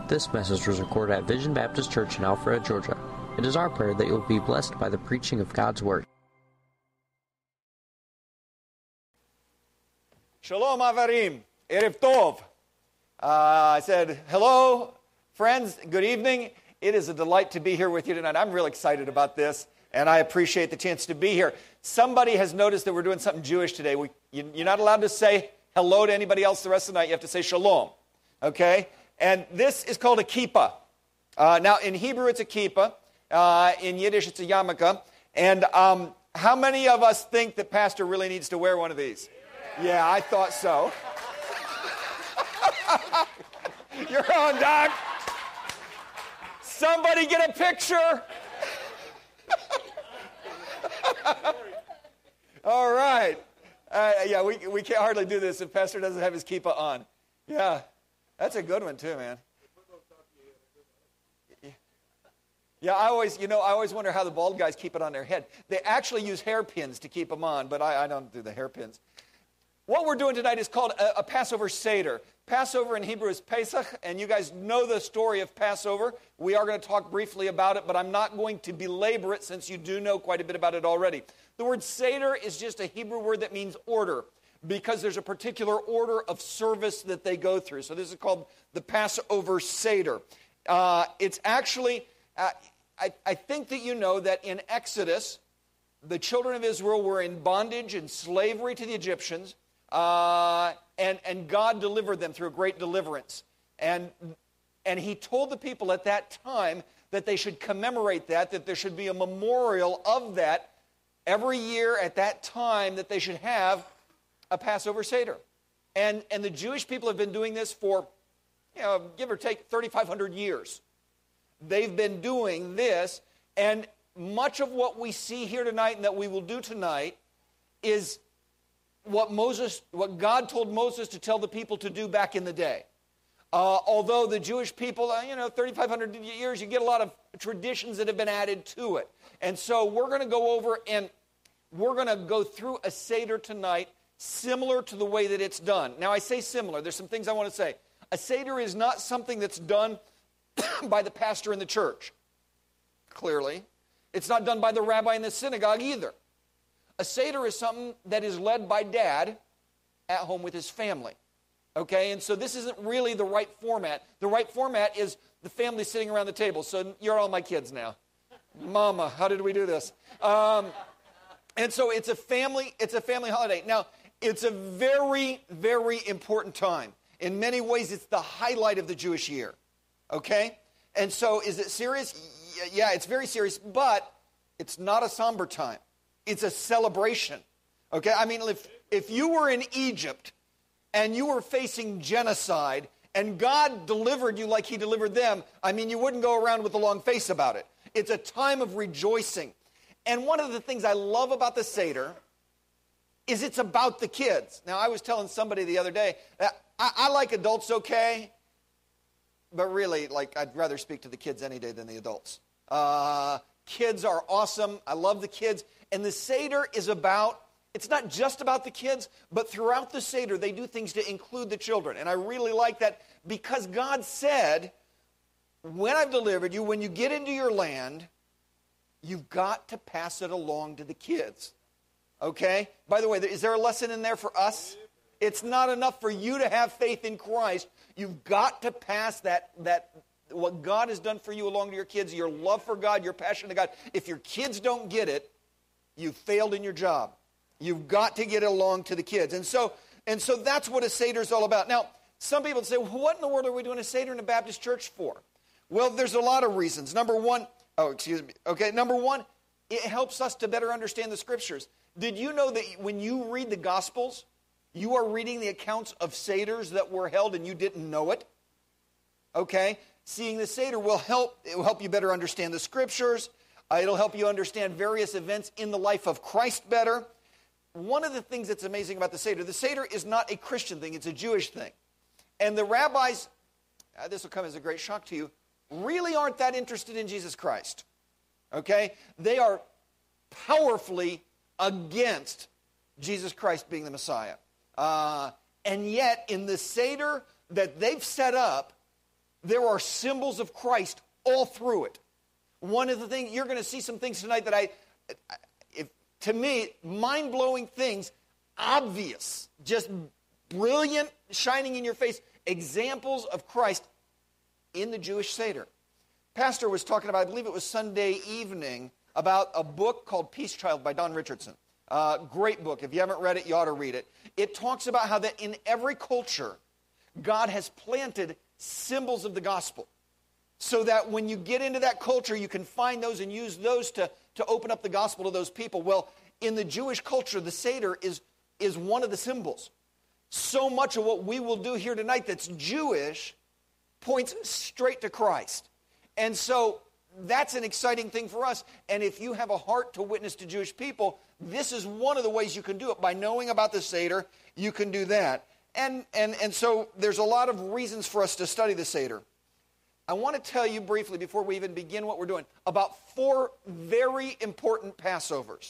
This message was recorded at Vision Baptist Church in Alpharetta, Georgia. It is our prayer that you will be blessed by the preaching of God's Word. Shalom Avarim, Erev Tov. I said, hello, friends, good evening. It is a delight to be here with you tonight. I'm real excited about this, and I appreciate the chance to be here. Somebody has noticed that we're doing something Jewish today. You're not allowed to say hello to anybody else the rest of the night. You have to say shalom, okay? And this is called a kippah. Now, in Hebrew, it's a kippah. In Yiddish, it's a yarmulke. And how many of us think that Pastor really needs to wear one of these? Yeah, I thought so. You're on, Doc. Somebody get a picture. All right. Yeah, we can't hardly do this if Pastor doesn't have his kippah on. Yeah, that's a good one too, man. Yeah, I always wonder how the bald guys keep it on their head. They actually use hairpins to keep them on, but I don't do the hairpins. What we're doing tonight is called a Passover Seder. Passover in Hebrew is Pesach, and you guys know the story of Passover. We are going to talk briefly about it, but I'm not going to belabor it since you do know quite a bit about it already. The word Seder is just a Hebrew word that means order, because there's a particular order of service that they go through. So this is called the Passover Seder. It's actually, I think that you know that in Exodus, the children of Israel were in bondage and slavery to the Egyptians, and God delivered them through a great deliverance. And he told the people at that time that they should commemorate that there should be a memorial of that every year at that time, that they should have a Passover Seder. And the Jewish people have been doing this for, give or take 3,500 years. They've been doing this, and much of what we see here tonight and that we will do tonight is what God told Moses to tell the people to do back in the day. Although the Jewish people, 3,500 years, you get a lot of traditions that have been added to it. And so we're going to go over and we're going to go through a Seder tonight similar to the way that it's done. Now, I say similar. There's some things I want to say. A Seder is not something that's done by the pastor in the church, clearly. It's not done by the rabbi in the synagogue either. A Seder is something that is led by dad at home with his family. Okay, and so this isn't really the right format. The right format is the family sitting around the table. So you're all my kids now. Mama, how did we do this? And so it's a family holiday. Now, it's a very, very important time. In many ways, it's the highlight of the Jewish year. Okay? And so is it serious? Yeah, it's very serious, but it's not a somber time. It's a celebration. Okay? I mean, if you were in Egypt and you were facing genocide and God delivered you like he delivered them, I mean, you wouldn't go around with a long face about it. It's a time of rejoicing. And one of the things I love about the Seder is it's about the kids. Now, I was telling somebody the other day that I like adults okay, but really, I'd rather speak to the kids any day than the adults. Kids are awesome. I love the kids. And the Seder is it's not just about the kids, but throughout the Seder, they do things to include the children. And I really like that because God said, when I've delivered you, when you get into your land, you've got to pass it along to the kids. Okay? By the way, is there a lesson in there for us? It's not enough for you to have faith in Christ. You've got to pass that what God has done for you along to your kids, your love for God, your passion to God. If your kids don't get it, you've failed in your job. You've got to get it along to the kids. And so that's what a Seder is all about. Now, some people say, well, what in the world are we doing a Seder in a Baptist church for? Well, there's a lot of reasons. Number one, it helps us to better understand the Scriptures. Did you know that when you read the Gospels, you are reading the accounts of Seders that were held and you didn't know it? Okay? Seeing the Seder will help you better understand the Scriptures. It'll help you understand various events in the life of Christ better. One of the things that's amazing about the Seder is not a Christian thing, it's a Jewish thing. And the rabbis, this will come as a great shock to you, really aren't that interested in Jesus Christ. Okay? They are powerfully against Jesus Christ being the Messiah. And yet, in the Seder that they've set up, there are symbols of Christ all through it. One of the things, you're going to see some things tonight that to me, mind-blowing things, obvious, just brilliant, shining in your face, examples of Christ in the Jewish Seder. Pastor was talking about, I believe it was Sunday evening, about a book called Peace Child by Don Richardson. Great book. If you haven't read it, you ought to read it. It talks about how that in every culture, God has planted symbols of the gospel, so that when you get into that culture, you can find those and use those to open up the gospel to those people. Well, in the Jewish culture, the Seder is one of the symbols. So much of what we will do here tonight that's Jewish points straight to Christ. And so that's an exciting thing for us. And if you have a heart to witness to Jewish people, this is one of the ways you can do it. By knowing about the Seder, you can do that. And so there's a lot of reasons for us to study the Seder. I want to tell you briefly, before we even begin what we're doing, about 4 very important Passovers.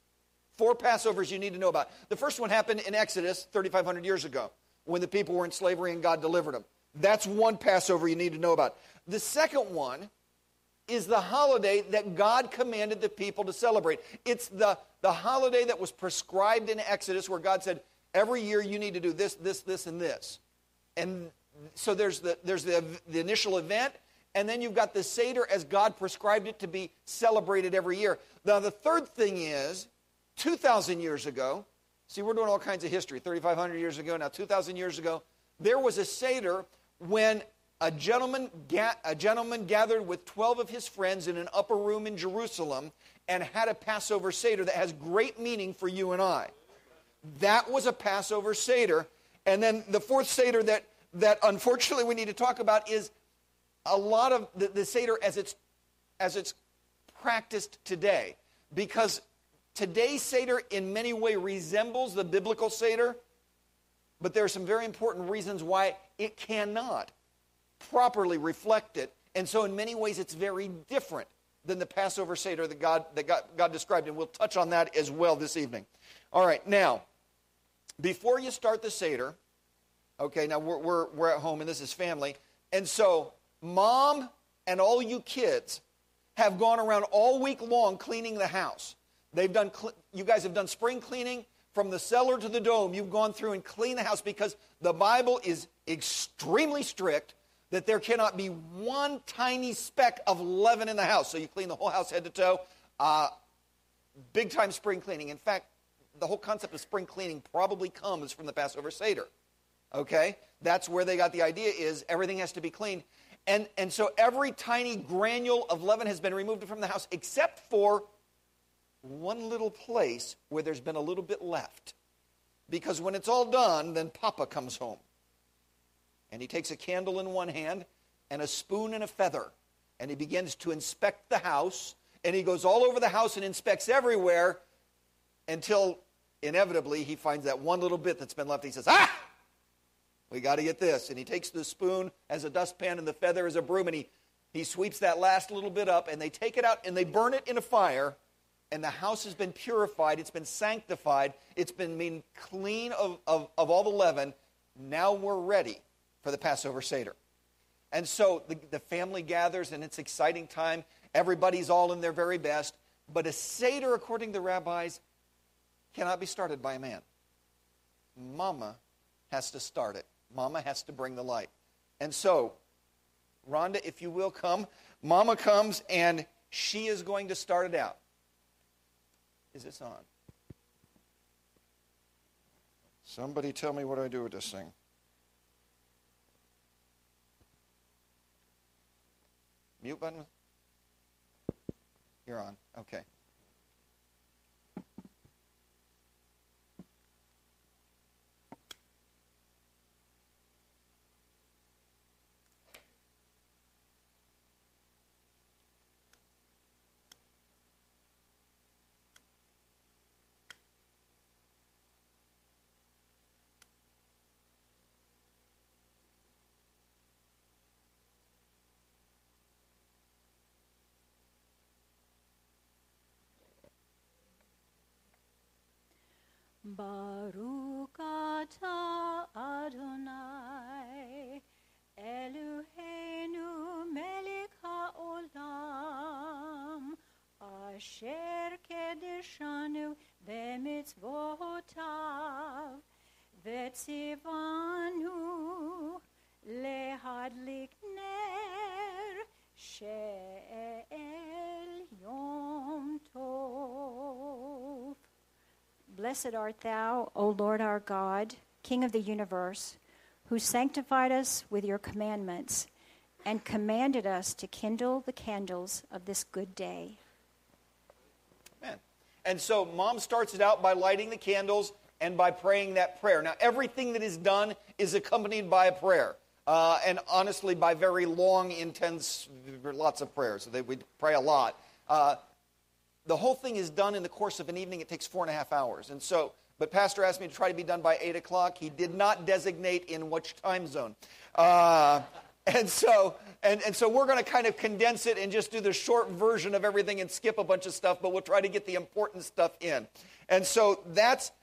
4 Passovers you need to know about. The first one happened in Exodus 3,500 years ago, when the people were in slavery and God delivered them. That's one Passover you need to know about. The second one is the holiday that God commanded the people to celebrate. It's the holiday that was prescribed in Exodus, where God said, every year you need to do this, this, this, and this. And so there's the initial event, and then you've got the Seder as God prescribed it to be celebrated every year. Now, the third thing is, 2,000 years ago, see, we're doing all kinds of history, 3,500 years ago, now 2,000 years ago, there was a Seder when a gentleman gathered with 12 of his friends in an upper room in Jerusalem and had a Passover Seder that has great meaning for you and I. That was a Passover Seder. And then the fourth Seder that unfortunately we need to talk about is a lot of the Seder as it's practiced today. Because today's Seder in many ways resembles the biblical Seder, but there are some very important reasons why it cannot properly reflect it. And so in many ways it's very different than the Passover Seder that God described, and we'll touch on that as well this evening. All right, now, before you start the Seder, okay, now we're at home and this is family, and so mom and all you kids have gone around all week long cleaning the house. You guys have done spring cleaning from the cellar to the dome. You've gone through and cleaned the house because the Bible is extremely strict that there cannot be one tiny speck of leaven in the house. So you clean the whole house head to toe. Big time spring cleaning. In fact, the whole concept of spring cleaning probably comes from the Passover Seder. Okay? That's where they got the idea, is everything has to be clean. And so every tiny granule of leaven has been removed from the house except for one little place where there's been a little bit left. Because when it's all done, then Papa comes home. And he takes a candle in one hand and a spoon and a feather. And he begins to inspect the house. And he goes all over the house and inspects everywhere until inevitably he finds that one little bit that's been left. He says, we got to get this. And he takes the spoon as a dustpan and the feather as a broom. And he sweeps that last little bit up. And they take it out and they burn it in a fire. And the house has been purified. It's been sanctified. It's been made clean of all the leaven. Now we're ready for the Passover Seder. And so the family gathers, and it's an exciting time. Everybody's all in their very best. But a Seder, according to the rabbis, cannot be started by a man. Mama has to start it. Mama has to bring the light. And so, Rhonda, if you will come. Mama comes, and she is going to start it out. Is this on? Somebody tell me what I do with this thing. Mute button? You're on. Okay. Baruch atah Adonai Elohei אשר קדשנו במצוותיו, וציוונו להדליק נר של יום טוב. Blessed art thou, O Lord our God, King of the universe, who sanctified us with your commandments and commanded us to kindle the candles of this good day. Amen. And so Mom starts it out by lighting the candles and by praying that prayer. Now, everything that is done is accompanied by a prayer. And honestly, by very long, intense, lots of prayers. So we pray a lot. The whole thing is done in the course of an evening. It takes 4.5 hours. And so, but Pastor asked me to try to be done by 8 o'clock. He did not designate in which time zone. And so we're going to kind of condense it and just do the short version of everything and skip a bunch of stuff, but we'll try to get the important stuff in. And so that's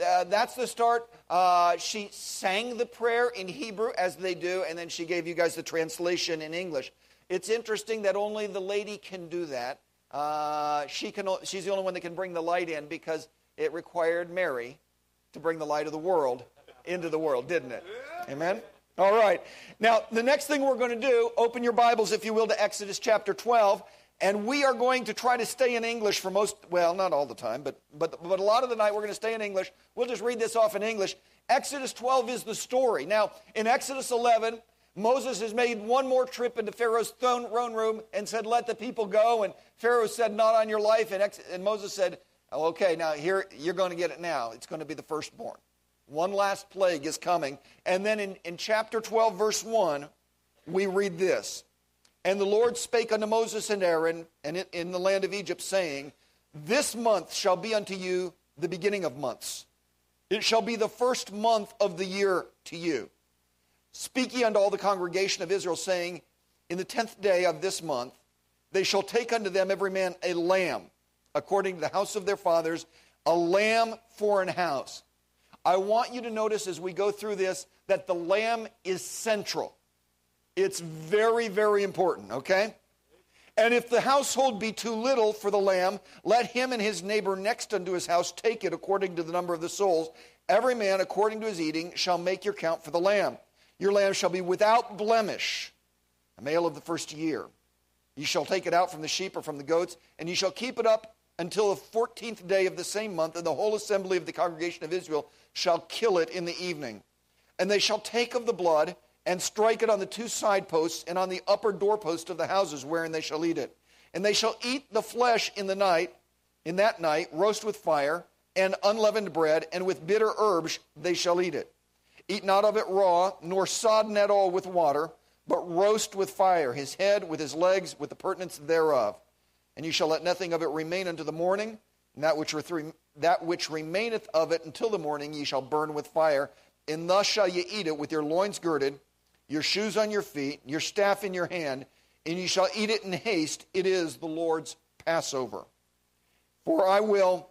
the start. She sang the prayer in Hebrew, as they do, and then she gave you guys the translation in English. It's interesting that only the lady can do that. She's the only one that can bring the light in, because it required Mary to bring the light of the world into the world, didn't it? Amen? All right. Now, the next thing we're going to do, open your Bibles, if you will, to Exodus chapter 12, and we are going to try to stay in English for not all the time, but a lot of the night we're going to stay in English. We'll just read this off in English. Exodus 12 is the story. Now, in Exodus 11, Moses has made one more trip into Pharaoh's throne room and said, let the people go. And Pharaoh said, not on your life. And Moses said, oh, okay, now here, you're going to get it now. It's going to be the firstborn. One last plague is coming. And then in chapter 12, verse 1, we read this. And the Lord spake unto Moses and Aaron in the land of Egypt, saying, this month shall be unto you the beginning of months. It shall be the first month of the year to you. Speak ye unto all the congregation of Israel, saying, in the 10th day of this month, they shall take unto them every man a lamb, according to the house of their fathers, a lamb for an house. I want you to notice as we go through this that the lamb is central. It's very, very important, okay? And if the household be too little for the lamb, let him and his neighbor next unto his house take it according to the number of the souls. Every man according to his eating shall make your count for the lamb. Your lamb shall be without blemish, a male of the first year. Ye shall take it out from the sheep or from the goats, and ye shall keep it up until the 14th day of the same month, and the whole assembly of the congregation of Israel shall kill it in the evening. And they shall take of the blood, and strike it on the 2 side posts, and on the upper doorpost of the houses wherein they shall eat it. And they shall eat the flesh in that night, roast with fire, and unleavened bread, and with bitter herbs they shall eat it. Eat not of it raw, nor sodden at all with water, but roast with fire, his head with his legs, with the purtenance thereof. And you shall let nothing of it remain unto the morning, and that which remaineth of it until the morning ye shall burn with fire. And thus shall ye eat it with your loins girded, your shoes on your feet, your staff in your hand, and ye shall eat it in haste. It is the Lord's Passover. For I will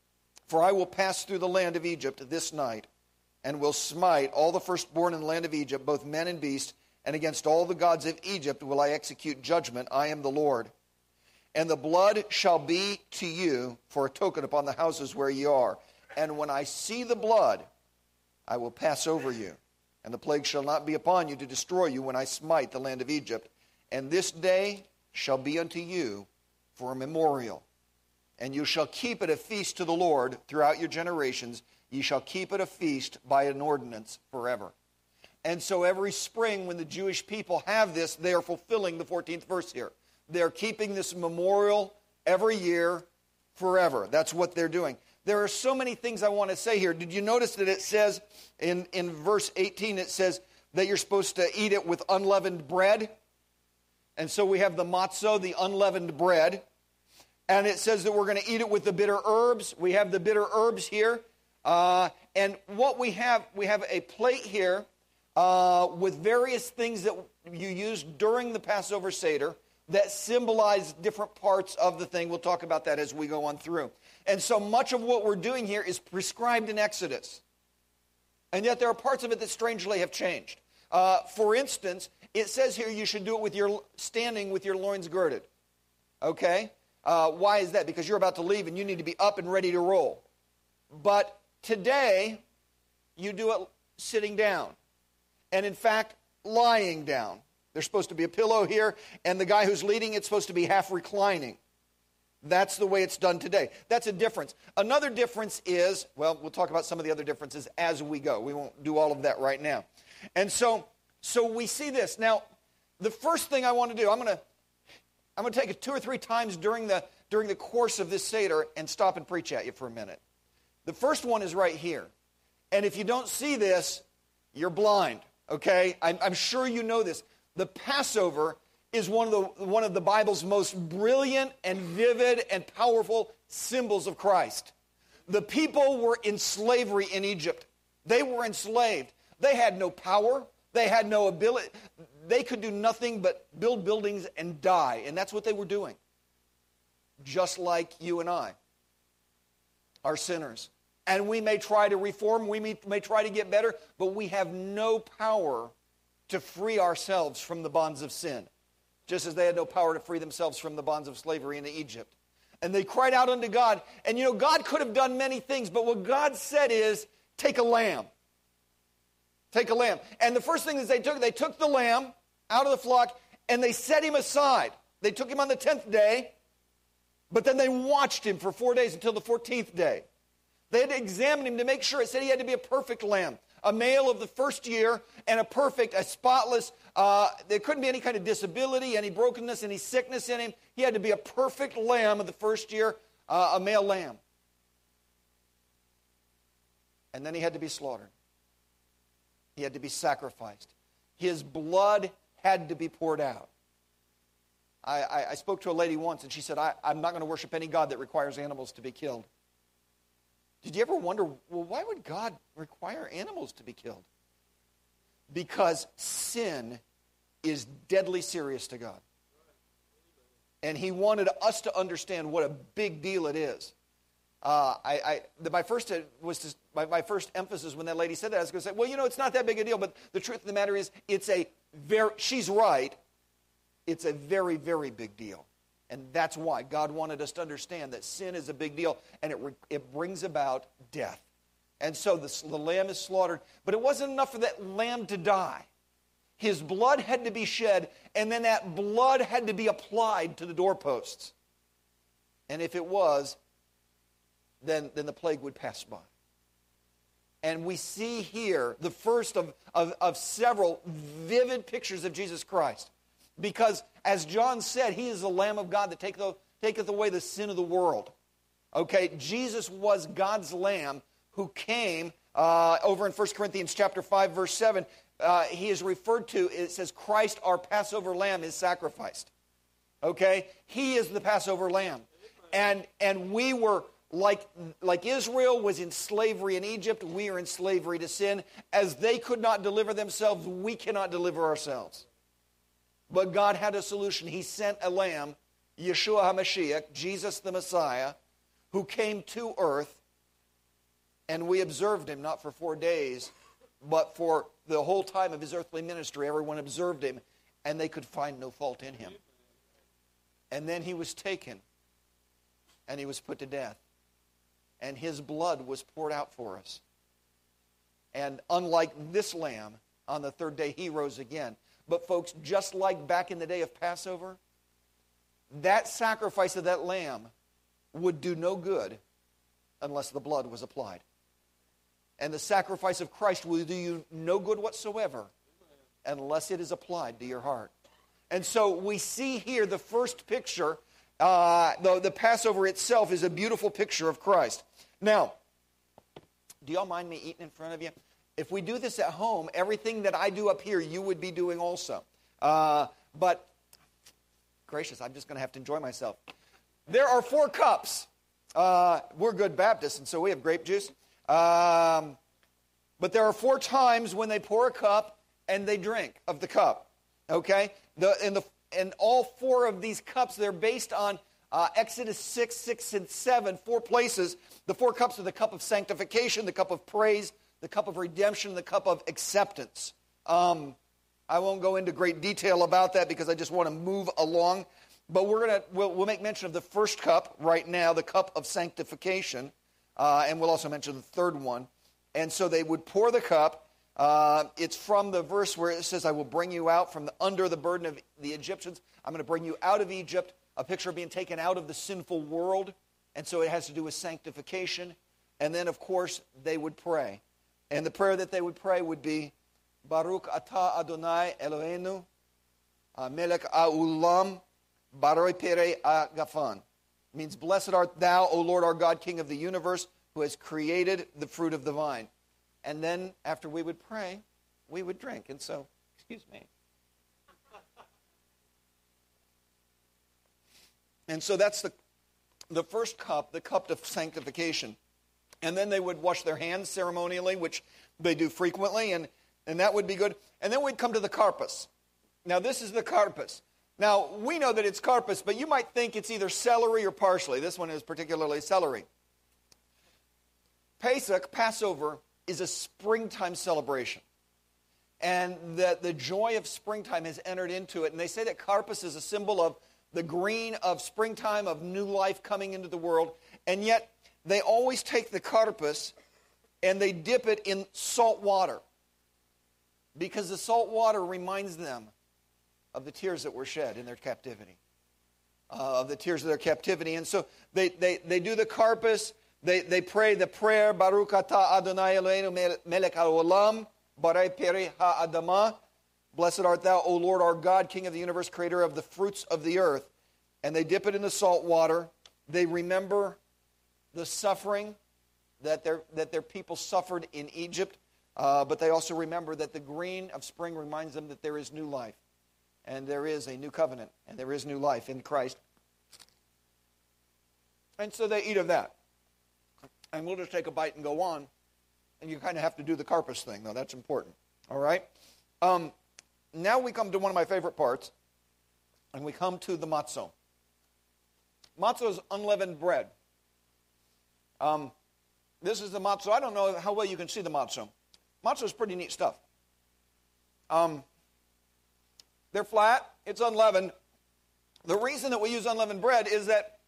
pass through the land of Egypt this night, and will smite all the firstborn in the land of Egypt, both men and beasts, and against all the gods of Egypt will I execute judgment. I am the Lord. And the blood shall be to you for a token upon the houses where ye are. And when I see the blood, I will pass over you. And the plague shall not be upon you to destroy you when I smite the land of Egypt. And this day shall be unto you for a memorial. And you shall keep it a feast to the Lord throughout your generations. Ye shall keep it a feast by an ordinance forever. And so every spring when the Jewish people have this, they are fulfilling the 14th verse here. They're keeping this memorial every year forever. That's what they're doing. There are so many things I want to say here. Did you notice that it says in verse 18, it says that you're supposed to eat it with unleavened bread? And so we have the matzo, the unleavened bread. And it says that we're going to eat it with the bitter herbs. We have the bitter herbs here. And what we have a plate here with various things that you use during the Passover Seder that symbolize different parts of the thing. We'll talk about that as we go on through. And so much of what we're doing here is prescribed in Exodus. And yet there are parts of it that strangely have changed. For instance, it says here you should do it standing with your loins girded. Okay? Why is that? Because you're about to leave and you need to be up and ready to roll. But today, you do it sitting down. And in fact, lying down. There's supposed to be a pillow here, and the guy who's leading it's supposed to be half reclining. That's the way it's done today. That's a difference. Another difference is, well, we'll talk about some of the other differences as we go. We won't do all of that right now. And so we see this. Now, the first thing I want to do, I'm going to take it 2 or 3 times during the course of this Seder and stop and preach at you for a minute. The first one is right here. And if you don't see this, you're blind, okay? I'm sure you know this. The Passover is one of the Bible's most brilliant and vivid and powerful symbols of Christ. The people were in slavery in Egypt. They were enslaved. They had no power. They had no ability. They could do nothing but build buildings and die. And that's what they were doing. Just like you and I are sinners. And we may try to reform. We may try to get better. But we have no power to free ourselves from the bonds of sin. Just as they had no power to free themselves from the bonds of slavery in Egypt. And they cried out unto God. And God could have done many things, but what God said is, take a lamb. Take a lamb. And the first thing is they took the lamb out of the flock, and they set him aside. They took him on the 10th day, but then they watched him for 4 days until the 14th day. They had to examine him to make sure. It said he had to be a perfect lamb. A male of the first year, and a spotless, there couldn't be any kind of disability, any brokenness, any sickness in him. He had to be a perfect lamb of the first year, a male lamb. And then he had to be slaughtered. He had to be sacrificed. His blood had to be poured out. I spoke to a lady once, and she said, I'm not going to worship any God that requires animals to be killed. Did you ever wonder, well, why would God require animals to be killed? Because sin is deadly serious to God. And he wanted us to understand what a big deal it is. My first emphasis when that lady said that, I was going to say, well, it's not that big a deal, but the truth of the matter is, she's right, it's a very, very big deal. And that's why God wanted us to understand that sin is a big deal, and it brings about death. And so the lamb is slaughtered, but it wasn't enough for that lamb to die. His blood had to be shed, and then that blood had to be applied to the doorposts. And if it was, then the plague would pass by. And we see here the first of several vivid pictures of Jesus Christ. Because, as John said, he is the Lamb of God that taketh away the sin of the world. Okay, Jesus was God's Lamb who came, over in 1 Corinthians chapter 5, verse 7, he is referred to, it says, Christ, our Passover Lamb, is sacrificed. Okay, he is the Passover Lamb. And we were, like Israel was in slavery in Egypt, we are in slavery to sin. As they could not deliver themselves, we cannot deliver ourselves. But God had a solution. He sent a lamb, Yeshua HaMashiach, Jesus the Messiah, who came to earth, and we observed him not for 4 days, but for the whole time of his earthly ministry. Everyone observed him, and they could find no fault in him. And then he was taken, and he was put to death. And his blood was poured out for us. And unlike this lamb, on the 3rd day he rose again. But folks, just like back in the day of Passover, that sacrifice of that lamb would do no good unless the blood was applied. And the sacrifice of Christ will do you no good whatsoever unless it is applied to your heart. And so we see here the first picture, the Passover itself is a beautiful picture of Christ. Now, do y'all mind me eating in front of you? If we do this at home, everything that I do up here, you would be doing also. But, gracious, I'm just going to have to enjoy myself. There are 4 cups. We're good Baptists, and so we have grape juice. But there are 4 times when they pour a cup and they drink of the cup. Okay? And all 4 of these cups, they're based on Exodus 6, 6, and 7, 4 places. The 4 cups are the cup of sanctification, the cup of praise, the cup of redemption, the cup of acceptance. I won't go into great detail about that because I just want to move along. But we'll make mention of the first cup right now, the cup of sanctification, and we'll also mention the third one. And so they would pour the cup. It's from the verse where it says, I will bring you out from under the burden of the Egyptians. I'm going to bring you out of Egypt, a picture of being taken out of the sinful world. And so it has to do with sanctification. And then, of course, they would pray. And the prayer that they would pray would be, Baruch atah Adonai Eloheinu, melech ha'olam, baroi perei ha'gafan. Means, blessed art thou, O Lord our God, King of the universe, who has created the fruit of the vine. And then, after we would pray, we would drink. And so, excuse me. And so that's the first cup, the cup of sanctification. And then they would wash their hands ceremonially, which they do frequently, and that would be good. And then we'd come to the karpas. Now, this is the karpas. Now, we know that it's karpas, but you might think it's either celery or parsley. This one is particularly celery. Pesach, Passover, is a springtime celebration. And the joy of springtime has entered into it. And they say that karpas is a symbol of the green of springtime, of new life coming into the world. And yet, they always take the karpas and they dip it in salt water. Because the salt water reminds them of the tears that were shed in their captivity. Of the tears of their captivity. And so they do the karpas. They pray the prayer, Baruch atah Adonai Eloheinu melech ha'olam, barei perei ha'adamah. Blessed art thou, O Lord our God, King of the universe, creator of the fruits of the earth. And they dip it in the salt water. They remember the suffering that their people suffered in Egypt. But they also remember that the green of spring reminds them that there is new life. And there is a new covenant. And there is new life in Christ. And so they eat of that. And we'll just take a bite and go on. And you kind of have to do the karpas thing, though. That's important. All right? Now we come to one of my favorite parts. And we come to the matzo. Matzo is unleavened bread. This is the matzo. I don't know how well you can see the matzo. Matzo is pretty neat stuff. They're flat. It's unleavened. The reason that we use unleavened bread is that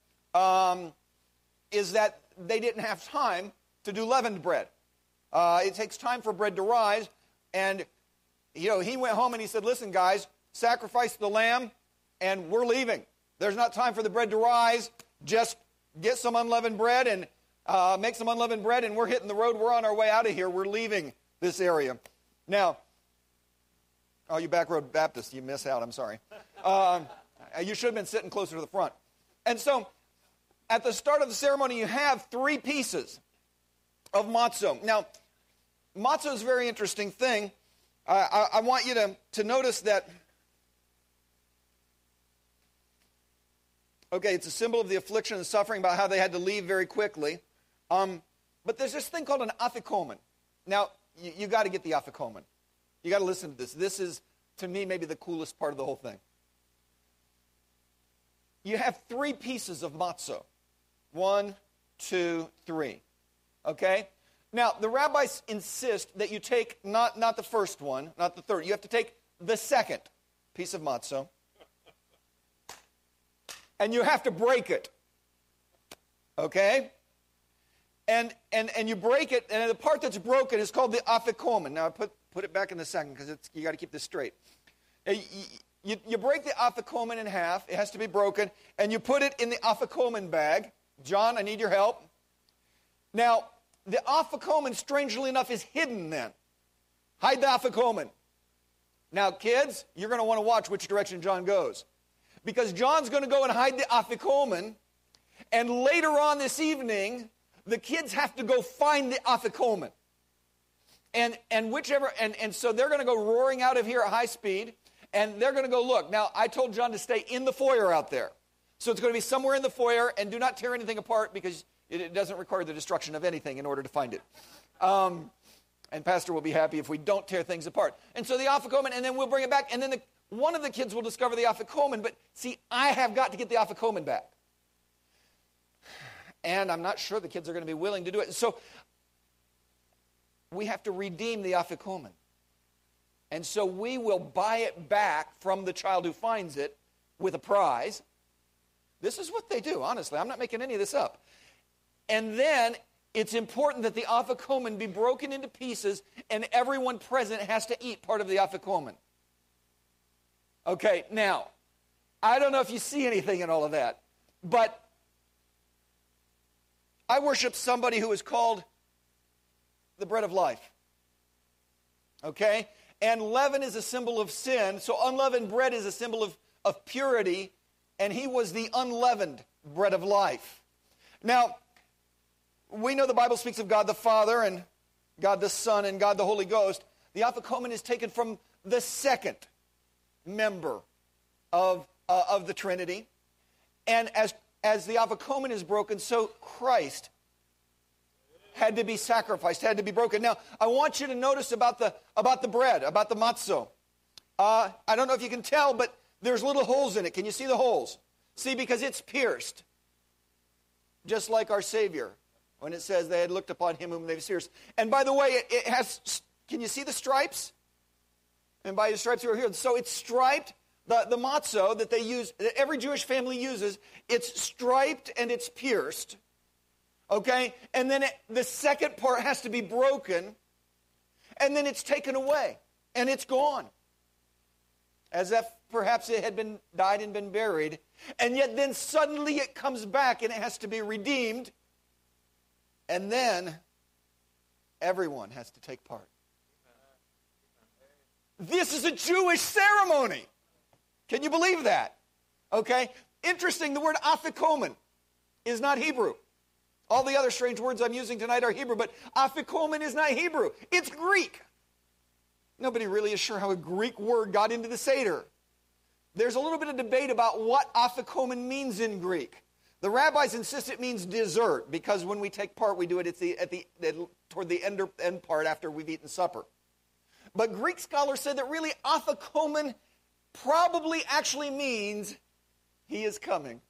they didn't have time to do leavened bread. It takes time for bread to rise. And, he went home and he said, listen, guys, sacrifice the lamb and we're leaving. There's not time for the bread to rise. Just get some unleavened bread and make some unleavened bread and we're hitting the road. We're on our way out of here. We're leaving this area. Now, you back road Baptists, you miss out. I'm sorry. You should have been sitting closer to the front. And so, at the start of the ceremony, you have 3 pieces of matzo. Now, matzo is a very interesting thing. I want you to notice that, okay, it's a symbol of the affliction and suffering about how they had to leave very quickly. But there's this thing called an afikomen. Now, you got to get the afikomen. You got to listen to this. This is, to me, maybe the coolest part of the whole thing. You have 3 pieces of matzo. 1, 2, 3. Okay? Now, the rabbis insist that you take not the first one, not the third. You have to take the second piece of matzo. And you have to break it. Okay? And you break it, and the part that's broken is called the afikomen. Now, I put it back in a second because you got to keep this straight. You break the afikomen in half. It has to be broken. And you put it in the afikomen bag. John, I need your help. Now, the afikomen, strangely enough, is hidden then. Hide the afikomen. Now, kids, you're going to want to watch which direction John goes. Because John's going to go and hide the afikomen. And later on this evening, the kids have to go find the afikomen. And so they're going to go roaring out of here at high speed. And they're going to go look. Now, I told John to stay in the foyer out there. So it's going to be somewhere in the foyer, and do not tear anything apart because it doesn't require the destruction of anything in order to find it. And Pastor will be happy if we don't tear things apart. And so the afikomen, and then we'll bring it back, and then one of the kids will discover the afikomen, but see, I have got to get the afikomen back. And I'm not sure the kids are going to be willing to do it. So we have to redeem the afikomen. And so we will buy it back from the child who finds it with a prize. This is what they do, honestly. I'm not making any of this up. And then it's important that the afikomen be broken into pieces, and everyone present has to eat part of the afikomen. Okay, now, I don't know if you see anything in all of that, but I worship somebody who is called the bread of life. Okay? And leaven is a symbol of sin, so unleavened bread is a symbol of purity, and he was the unleavened bread of life. Now, we know the Bible speaks of God the Father and God the Son and God the Holy Ghost. The afikomen is taken from the second member of the Trinity. And as the afikomen is broken, so Christ had to be sacrificed, had to be broken. Now, I want you to notice about the bread, about the matzo. I don't know if you can tell, but there's little holes in it. Can you see the holes? See, because it's pierced. Just like our Savior, when it says they had looked upon him whom they've pierced. And by the way, it has, can you see the stripes? And by the stripes you are healed. So it's striped. The matzo that they use, that every Jewish family uses, it's striped and it's pierced. Okay? And then the second part has to be broken. And then it's taken away. And it's gone. As if perhaps it had been died and been buried. And yet then suddenly it comes back and it has to be redeemed. And then everyone has to take part. This is a Jewish ceremony. Can you believe that? Okay? Interesting, the word afikomen is not Hebrew. All the other strange words I'm using tonight are Hebrew, but afikomen is not Hebrew. It's Greek. Nobody really is sure how a Greek word got into the Seder. There's a little bit of debate about what afikomen means in Greek. The rabbis insist it means dessert, because when we take part, we do it toward the end part after we've eaten supper. But Greek scholars said that really afikomen probably actually means he is coming.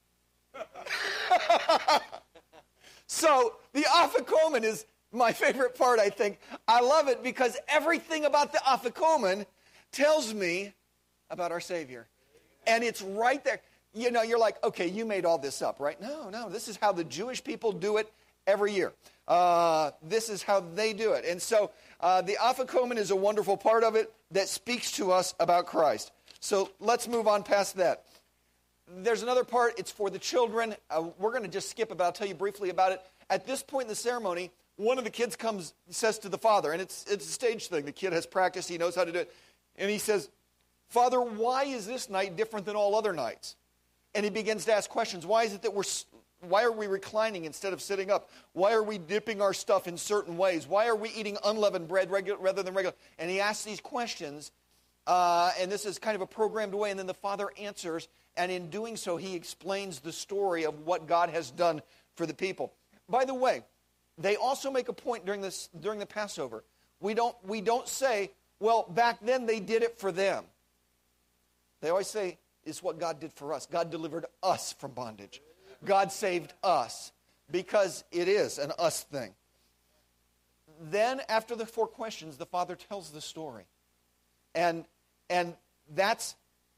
So the afikomen is my favorite part, I think. I love it because everything about the afikomen tells me about our Savior. And it's right there. You know, you're like, okay, you made all this up, right? No, this is how the Jewish people do it every year. This is how they do it. And so the afikomen is a wonderful part of it that speaks to us about Christ. So let's move on past that. There's another part. It's for the children. We're going to just skip it, but I'll tell you briefly about it. At this point in the ceremony, one of the kids says to the father, and it's a stage thing. The kid has practiced. He knows how to do it. And he says, "Father, why is this night different than all other nights?" And he begins to ask questions. Why is it that why are we reclining instead of sitting up? Why are we dipping our stuff in certain ways? Why are we eating unleavened bread rather than regular? And he asks these questions, and this is kind of a programmed way, and then the father answers, and in doing so, he explains the story of what God has done for the people. By the way, they also make a point during the Passover. We don't say, well, back then they did it for them. They always say, it's what God did for us. God delivered us from bondage. God saved us, because it is an us thing. Then, after the 4 questions, the father tells the story. And that's,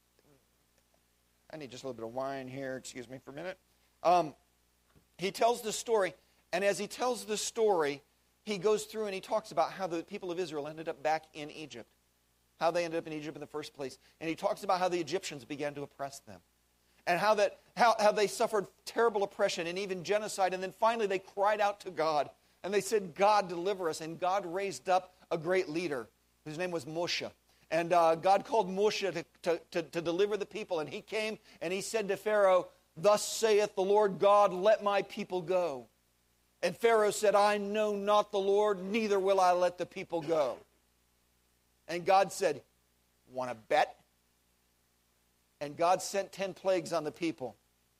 I need just a little bit of wine here. Excuse me for a minute. He tells the story, and as he tells the story, he goes through and he talks about how the people of Israel ended up back in Egypt. How they ended up in Egypt in the first place. And he talks about how the Egyptians began to oppress them. And how they suffered terrible oppression and even genocide. And then finally they cried out to God. And they said, God, deliver us. And God raised up a great leader whose name was Moshe. And God called Moshe to deliver the people. And he came and he said to Pharaoh, "Thus saith the Lord God, let my people go." And Pharaoh said, "I know not the Lord, neither will I let the people go." And God said, "Want to bet?" And God sent 10 plagues on the people.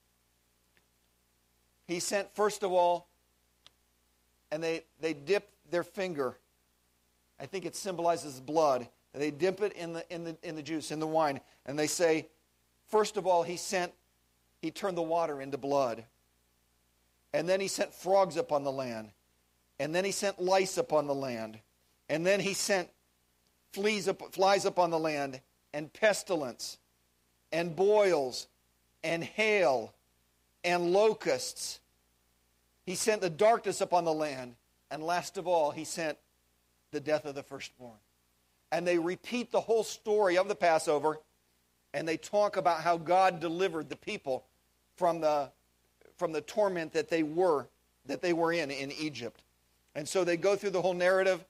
He sent, first of all, and they dip their finger. I think it symbolizes blood. And they dip it in the juice, in the wine. And they say, first of all, he turned the water into blood. And then he sent frogs upon the land. And then he sent lice upon the land. And then he sent flies upon the land, and pestilence, and boils, and hail, and locusts. He sent the darkness upon the land. And last of all, he sent the death of the firstborn. And they repeat the whole story of the Passover, and they talk about how God delivered the people from the torment that they were in Egypt. And so they go through the whole narrative,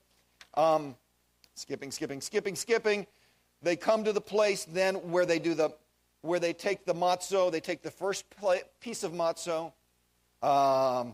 skipping. They come to the place then where they take the matzo. They take the first piece of matzo. I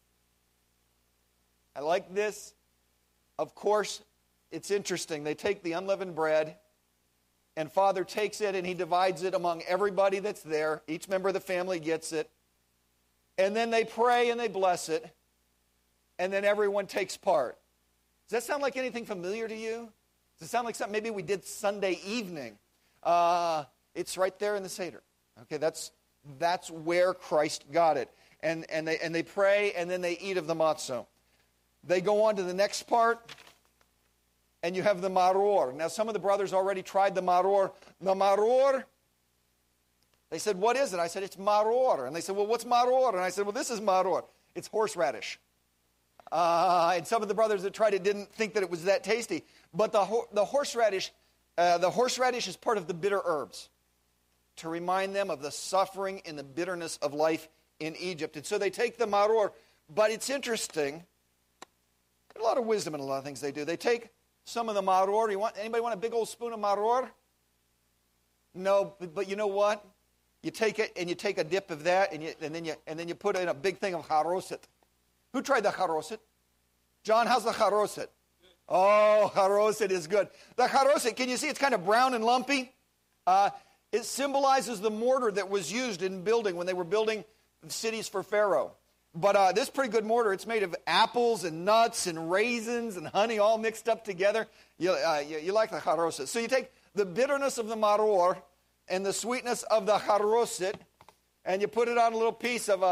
like this. Of course, it's interesting. They take the unleavened bread, and Father takes it and he divides it among everybody that's there. Each member of the family gets it. And then they pray and they bless it. And then everyone takes part. Does that sound like anything familiar to you? Does it sound like something maybe we did Sunday evening? It's right there in the Seder. Okay, that's where Christ got it. And they pray and then they eat of the matzo. They go on to the next part, and you have the maror. Now, some of the brothers already tried the maror. The maror, they said, what is it? I said, it's maror. And they said, well, what's maror? And I said, well, this is maror. It's horseradish. And some of the brothers that tried it didn't think that it was that tasty. But the horseradish is part of the bitter herbs to remind them of the suffering and the bitterness of life in Egypt. And so they take the maror. But it's interesting. There's a lot of wisdom in a lot of things they do. They take some of the maror. Anybody want a big old spoon of maror? No, but you know what? You take it and you take a dip of that, and then you put it in a big thing of charoset. Who tried the charoset? John, how's the charoset? Oh, charoset is good. The charoset, can you see it's kind of brown and lumpy? It symbolizes the mortar that was used in building when they were building cities for Pharaoh. But this is pretty good mortar. It's made of apples and nuts and raisins and honey all mixed up together. You like the charoset. So you take the bitterness of the maror and the sweetness of the charoset, and you put it on a little piece of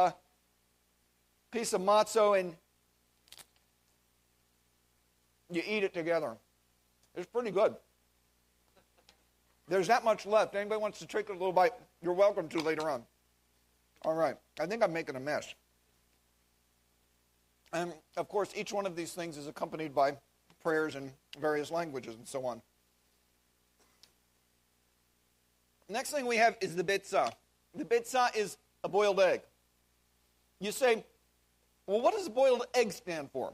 matzo, and you eat it together. It's pretty good. There's that much left. Anybody wants to take a little bite, you're welcome to later on. All right. I think I'm making a mess. And, of course, each one of these things is accompanied by prayers in various languages and so on. Next thing we have is the bitzah. The bitzah is a boiled egg. You say, well, what does a boiled egg stand for?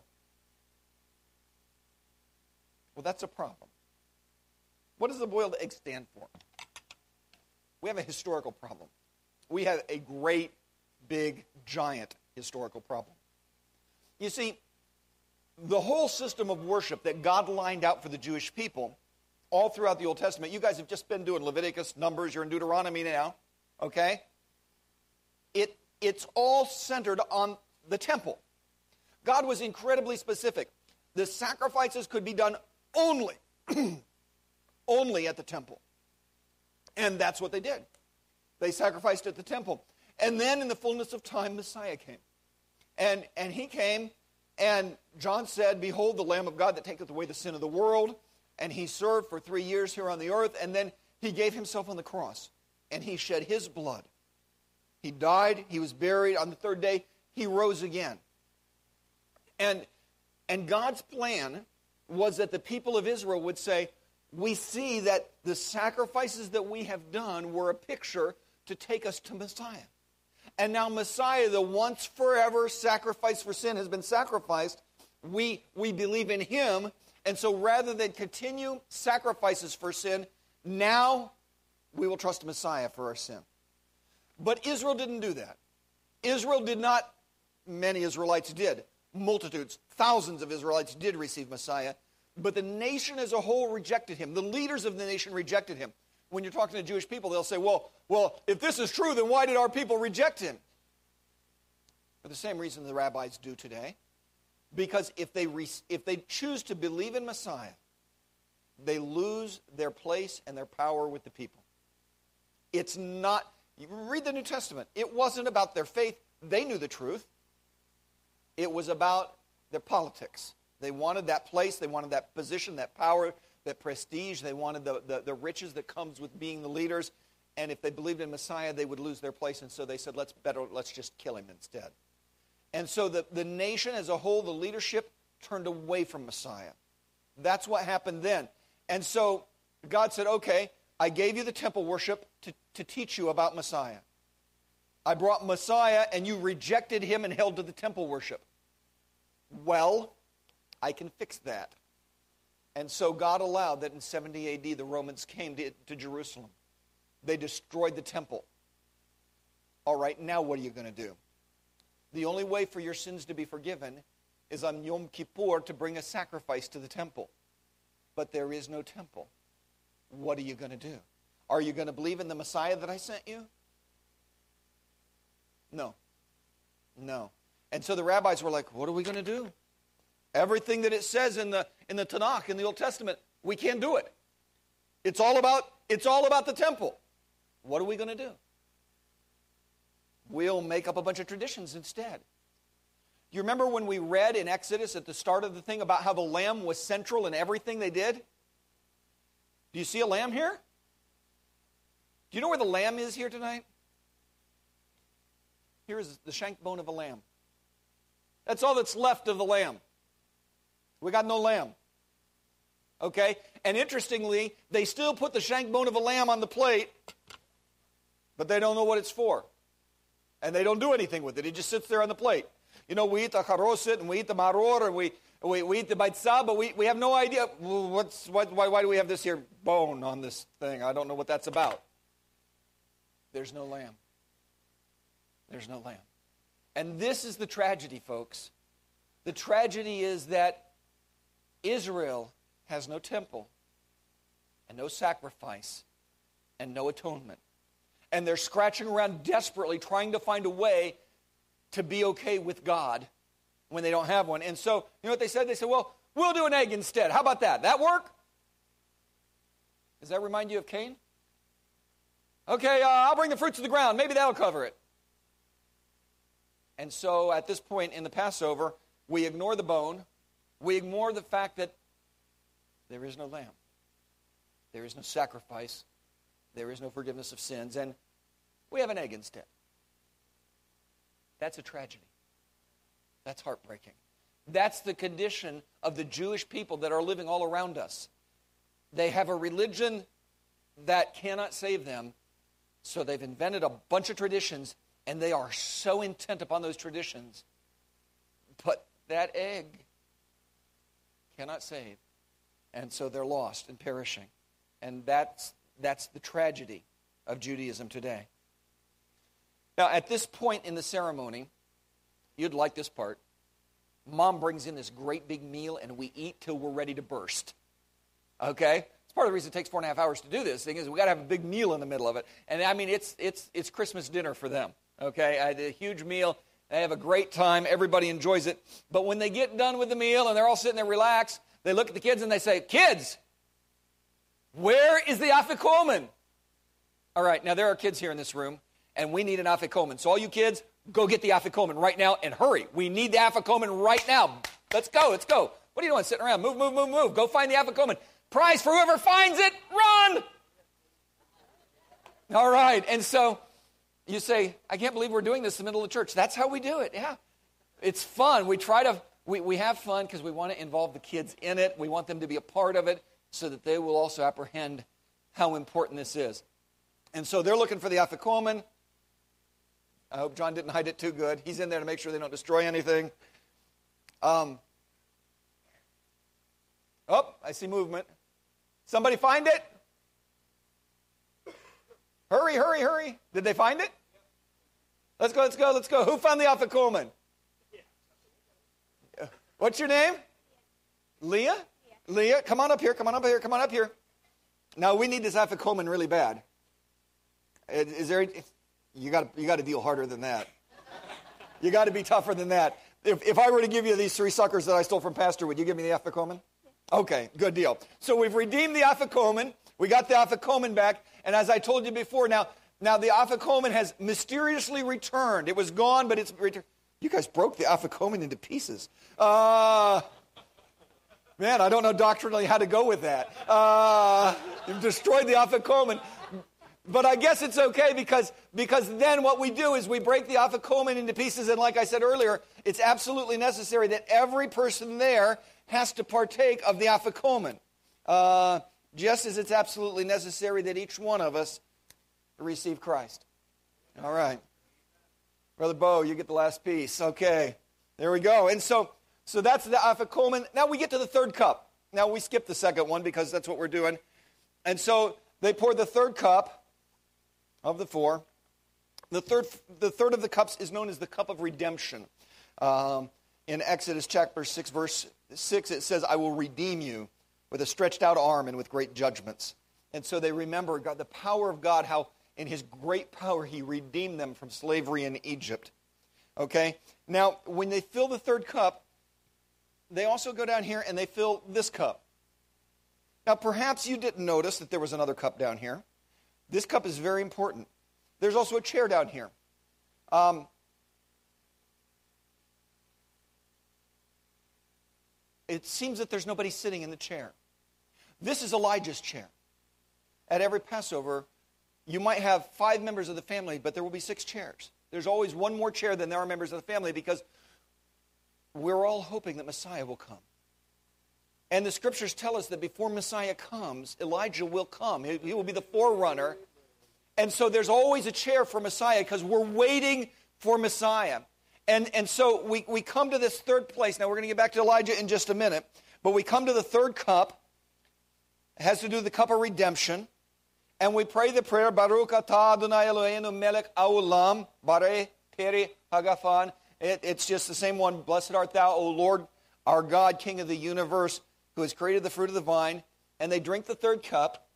Well, that's a problem. What does a boiled egg stand for? We have a historical problem. We have a great, big, giant historical problem. You see, the whole system of worship that God lined out for the Jewish people all throughout the Old Testament, you guys have just been doing Leviticus, Numbers, you're in Deuteronomy now, okay? It's all centered on the temple. God was incredibly specific. The sacrifices could be done only, only at the temple. And that's what they did. They sacrificed at the temple. And then in the fullness of time, Messiah came. And he came, and John said, behold, the Lamb of God that taketh away the sin of the world. And he served for 3 years here on the earth, and then he gave himself on the cross. And he shed his blood. He died, he was buried. On the third day, he rose again. And God's plan was that the people of Israel would say, we see that the sacrifices that we have done were a picture to take us to Messiah. And now Messiah, the once forever sacrifice for sin, has been sacrificed. We believe in him. And so rather than continue sacrifices for sin, now we will trust Messiah for our sin. But Israel didn't do that. Israel did not. Many Israelites did. Multitudes, thousands of Israelites did receive Messiah. But the nation as a whole rejected him. The leaders of the nation rejected him. When you're talking to Jewish people, they'll say, well, if this is true, then why did our people reject him? For the same reason the rabbis do today. Because if they choose to believe in Messiah, they lose their place and their power with the people. It's not, you read the New Testament, it wasn't about their faith. They knew the truth. It was about their politics. They wanted that place, they wanted that position, that power, that prestige. They wanted the riches that comes with being the leaders. And if they believed in Messiah, they would lose their place. And so they said, let's just kill him instead. And so the nation as a whole, the leadership, turned away from Messiah. That's what happened then. And so God said, okay, I gave you the temple worship to teach you about Messiah. I brought Messiah, and you rejected him and held to the temple worship. Well, I can fix that. And so God allowed that in 70 A.D. the Romans came to Jerusalem. They destroyed the temple. All right, now what are you going to do? The only way for your sins to be forgiven is on Yom Kippur to bring a sacrifice to the temple. But there is no temple. What are you going to do? Are you going to believe in the Messiah that I sent you? No. No. And so the rabbis were like, what are we going to do? Everything that it says in the Tanakh, in the Old Testament, we can't do it. It's all about the temple. What are we going to do? We'll make up a bunch of traditions instead. You remember when we read in Exodus at the start of the thing about how the lamb was central in everything they did? Do you see a lamb here? Do you know where the lamb is here tonight? Here is the shank bone of a lamb. That's all that's left of the lamb. We got no lamb. Okay? And interestingly, they still put the shank bone of a lamb on the plate, but they don't know what it's for. And they don't do anything with it. It just sits there on the plate. You know, we eat the charoset, and we eat the maror, and we eat the baitzah, but we have no idea why do we have this here bone on this thing? I don't know what that's about. There's no lamb. There's no lamb. And this is the tragedy, folks. The tragedy is that Israel has no temple and no sacrifice and no atonement. And they're scratching around desperately trying to find a way to be okay with God when they don't have one. And so, you know what they said? They said, well, we'll do an egg instead. How about that? That work? Does that remind you of Cain? Okay, I'll bring the fruits of the ground. Maybe that'll cover it. And so at this point in the Passover, we ignore the bone. We ignore the fact that there is no lamb. There is no sacrifice. There is no forgiveness of sins. And we have an egg instead. That's a tragedy. That's heartbreaking. That's the condition of the Jewish people that are living all around us. They have a religion that cannot save them, so they've invented a bunch of traditions, and they are so intent upon those traditions. But that egg cannot save. And so they're lost and perishing. And that's the tragedy of Judaism today. Now, at this point in the ceremony, you'd like this part. Mom brings in this great big meal, and we eat till we're ready to burst. Okay? It's part of the reason it takes 4.5 hours to do this thing is we got to have a big meal in the middle of it. And I mean, it's Christmas dinner for them. Okay? I did a huge meal. They have a great time. Everybody enjoys it. But when they get done with the meal and they're all sitting there relaxed, they look at the kids and they say, kids, where is the afikomen? All right, now there are kids here in this room, and we need an afikomen. So all you kids, go get the afikomen right now and hurry. We need the afikomen right now. Let's go, let's go. What are you doing sitting around? Move, move, move, move. Go find the afikomen. Prize for whoever finds it, run! All right, and so you say, I can't believe we're doing this in the middle of the church. That's how we do it, yeah. It's fun. We have fun because we want to involve the kids in it. We want them to be a part of it so that they will also apprehend how important this is. And so they're looking for the afikomen. I hope John didn't hide it too good. He's in there to make sure they don't destroy anything. Oh, I see movement. Somebody find it? Hurry, hurry, hurry. Did they find it? Let's go, let's go, let's go. Who found the afikomen? What's your name? Leah? Leah, come on up here, come on up here, come on up here. Now, we need this afikomen really bad. Is there... You got to deal harder than that. You got to be tougher than that. If I were to give you these 3 suckers that I stole from Pastor, would you give me the afikomen? Okay, good deal. So we've redeemed the afikomen. We got the afikomen back. And as I told you before, now the afikomen has mysteriously returned. It was gone, but it's returned. You guys broke the afikomen into pieces. Man, I don't know doctrinally how to go with that. You've destroyed the afikomen. But I guess it's okay because then what we do is we break the afikomen into pieces, and like I said earlier, it's absolutely necessary that every person there has to partake of the afikomen. Just as it's absolutely necessary that each one of us receive Christ. All right. Brother Bo, you get the last piece. Okay. There we go. And so that's the afikomen. Now we get to the third cup. Now we skip the second one because that's what we're doing. And so they poured the third cup of the four. The third of the cups is known as the cup of redemption. In Exodus chapter 6, verse 6, it says, I will redeem you with a stretched out arm and with great judgments. And so they remember God, the power of God, how in his great power he redeemed them from slavery in Egypt. Okay? Now, when they fill the third cup, they also go down here and they fill this cup. Now, perhaps you didn't notice that there was another cup down here. This cup is very important. There's also a chair down here. It seems that there's nobody sitting in the chair. This is Elijah's chair. At every Passover, you might have 5 members of the family, but there will be 6 chairs. There's always one more chair than there are members of the family because we're all hoping that Messiah will come. And the scriptures tell us that before Messiah comes, Elijah will come. He will be the forerunner. And so there's always a chair for Messiah because we're waiting for Messiah. And so we come to this third place. Now we're going to get back to Elijah in just a minute. But we come to the third cup. It has to do with the cup of redemption. And we pray the prayer, Baruch atah Adonai Eloheinu melech haolam, bareh peri hagafan. It's just the same one. Blessed art thou, O Lord, our God, King of the universe, who has created the fruit of the vine. And they drink the third cup.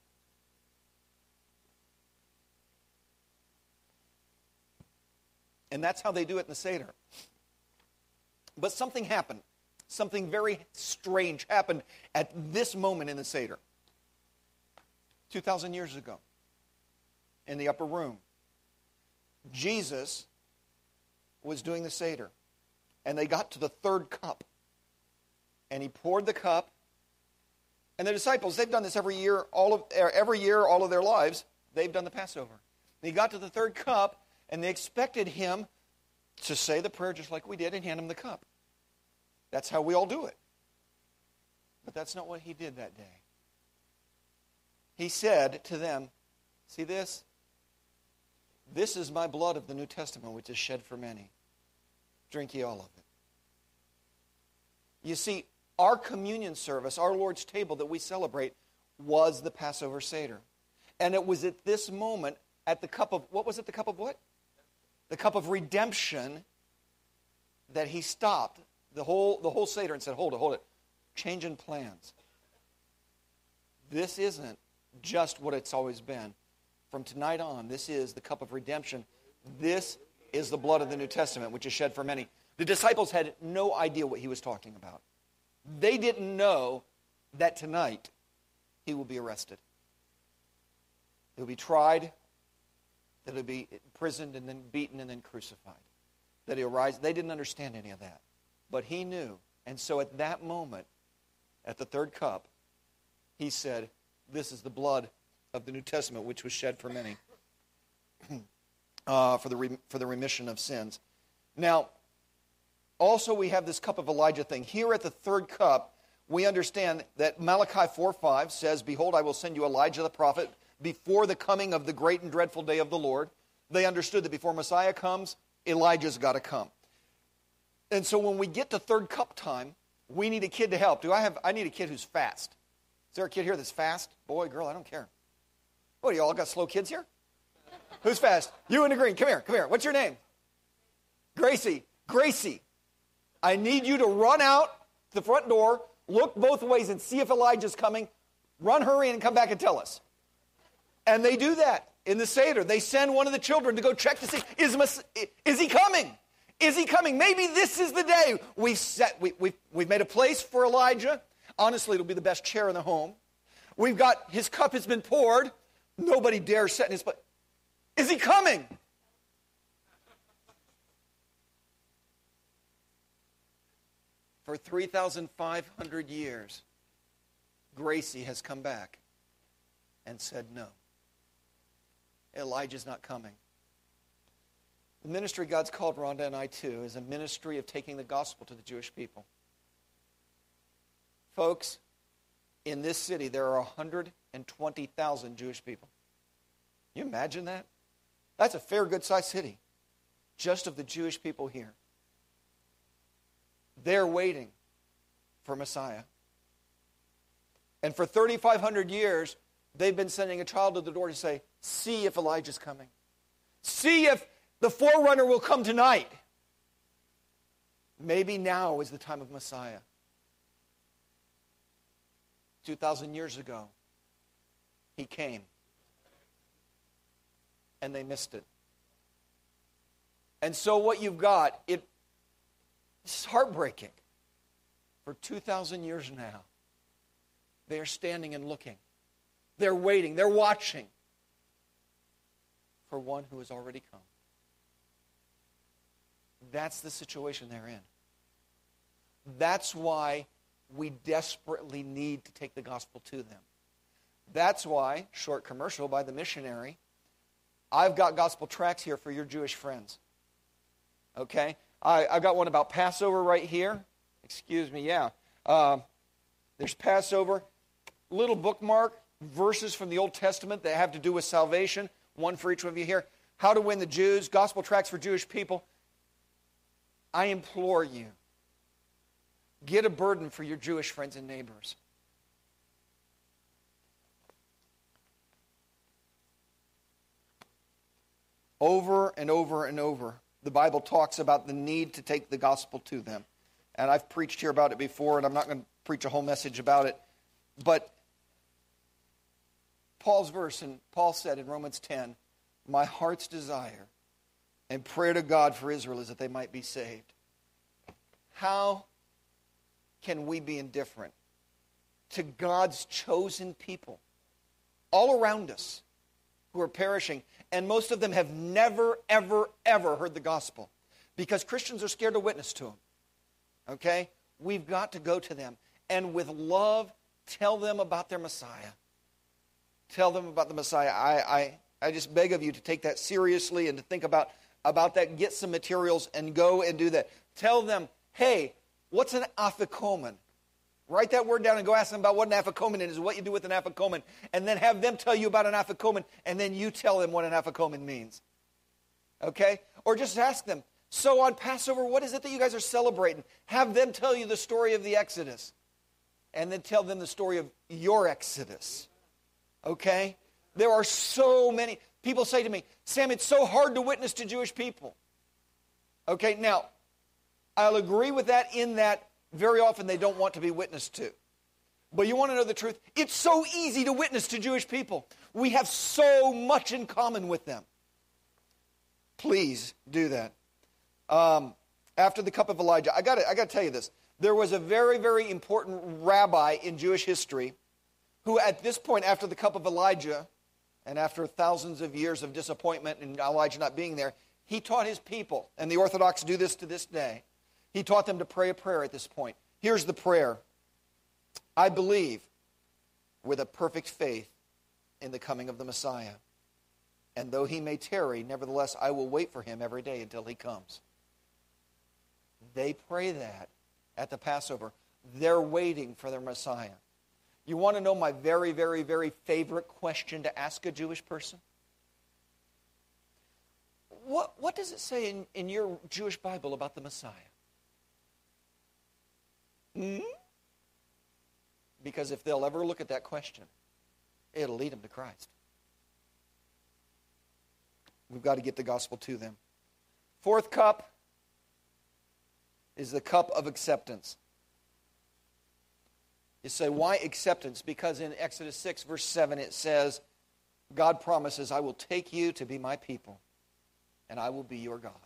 And that's how they do it in the Seder. But something happened. Something very strange happened at this moment in the Seder. 2,000 years ago. In the upper room. Jesus was doing the Seder. And they got to the third cup. And he poured the cup. And the disciples, they've done this every year, all of their lives. They've done the Passover. And he got to the third cup. And they expected him to say the prayer just like we did and hand him the cup. That's how we all do it. But that's not what he did that day. He said to them, see this? This is my blood of the New Testament, which is shed for many. Drink ye all of it. You see, our communion service, our Lord's table that we celebrate, was the Passover Seder. And it was at this moment, at the cup of, what was it, the cup of what? The cup of redemption, that he stopped the whole Seder and said, hold it, changing plans. This isn't just what it's always been. From tonight on, this is the cup of redemption. This is the blood of the New Testament, which is shed for many. The disciples had no idea what he was talking about. They didn't know that tonight he will be arrested. He'll be tried, that he'll be imprisoned and then beaten and then crucified. That he'll rise. They didn't understand any of that. But he knew. And so at that moment, at the third cup, he said, this is the blood of the New Testament, which was shed for many, for the remission of sins. Now, also we have this cup of Elijah thing. Here at the third cup, we understand that Malachi 4:5 says, behold, I will send you Elijah the prophet before the coming of the great and dreadful day of the Lord. They understood that before Messiah comes, Elijah's got to come. And so when we get to third cup time, we need a kid to help. I need a kid who's fast. Is there a kid here that's fast? Boy, girl, I don't care. What, you all got slow kids here? Who's fast? You in the green. Come here. What's your name? Gracie. I need you to run out the front door, look both ways and see if Elijah's coming. Run, hurry, and come back and tell us. And they do that in the Seder. They send one of the children to go check to see, is he coming? Is he coming? Maybe this is the day. We've made a place for Elijah. Honestly, it'll be the best chair in the home. We've got, his cup has been poured. Nobody dares set in his place. Is he coming? For 3,500 years, Gracie has come back and said no. Elijah's not coming. The ministry God's called Rhonda and I to is a ministry of taking the gospel to the Jewish people. Folks, in this city, there are 120,000 Jewish people. Can you imagine that? That's a fair, good-sized city, just of the Jewish people here. They're waiting for Messiah. And for 3,500 years, they've been sending a child to the door to say, see if Elijah's coming. See if the forerunner will come tonight. Maybe now is the time of Messiah. 2,000 years ago, he came. And they missed it. And so what you've got, it's heartbreaking. For 2,000 years now, they are standing and looking. They're waiting. They're watching for one who has already come. That's the situation they're in. That's why we desperately need to take the gospel to them. That's why, short commercial by the missionary, I've got gospel tracts here for your Jewish friends. Okay? I've got one about Passover right here. Excuse me, yeah. There's Passover. Little bookmark, verses from the Old Testament that have to do with salvation. One for each one of you here. How to win the Jews. Gospel tracts for Jewish people. I implore you, get a burden for your Jewish friends and neighbors. Over and over and over, the Bible talks about the need to take the gospel to them. And I've preached here about it before, and I'm not going to preach a whole message about it. But Paul's verse, and Paul said in Romans 10, my heart's desire and prayer to God for Israel is that they might be saved. How can we be indifferent to God's chosen people all around us who are perishing? And most of them have never, ever, ever heard the gospel because Christians are scared to witness to them. Okay? We've got to go to them and with love tell them about their Messiah. Tell them about the Messiah. I just beg of you to take that seriously and to think about that. Get some materials and go and do that. Tell them, hey, what's an afikomen? Write that word down and go ask them about what an afikomen is, what you do with an afikomen, and then have them tell you about an afikomen, and then you tell them what an afikomen means. Okay? Or just ask them, so on Passover, what is it that you guys are celebrating? Have them tell you the story of the Exodus, and then tell them the story of your Exodus. Okay? There are so many. People say to me, Sam, it's so hard to witness to Jewish people. Okay, now, I'll agree with that in that very often they don't want to be witnessed to. But you want to know the truth? It's so easy to witness to Jewish people. We have so much in common with them. Please do that. After the cup of Elijah, I got to tell you this. There was a very, very important rabbi in Jewish history who at this point, after the cup of Elijah, and after thousands of years of disappointment and Elijah not being there, he taught his people, and the Orthodox do this to this day. He taught them to pray a prayer at this point. Here's the prayer. I believe with a perfect faith in the coming of the Messiah. And though he may tarry, nevertheless I will wait for him every day until he comes. They pray that at the Passover. They're waiting for their Messiah. You want to know my very, very, very favorite question to ask a Jewish person? What does it say in your Jewish Bible about the Messiah? Because if they'll ever look at that question, it'll lead them to Christ. We've got to get the gospel to them. Fourth cup is the cup of acceptance. You say, why acceptance? Because in Exodus 6, verse 7, it says, God promises, I will take you to be my people, and I will be your God.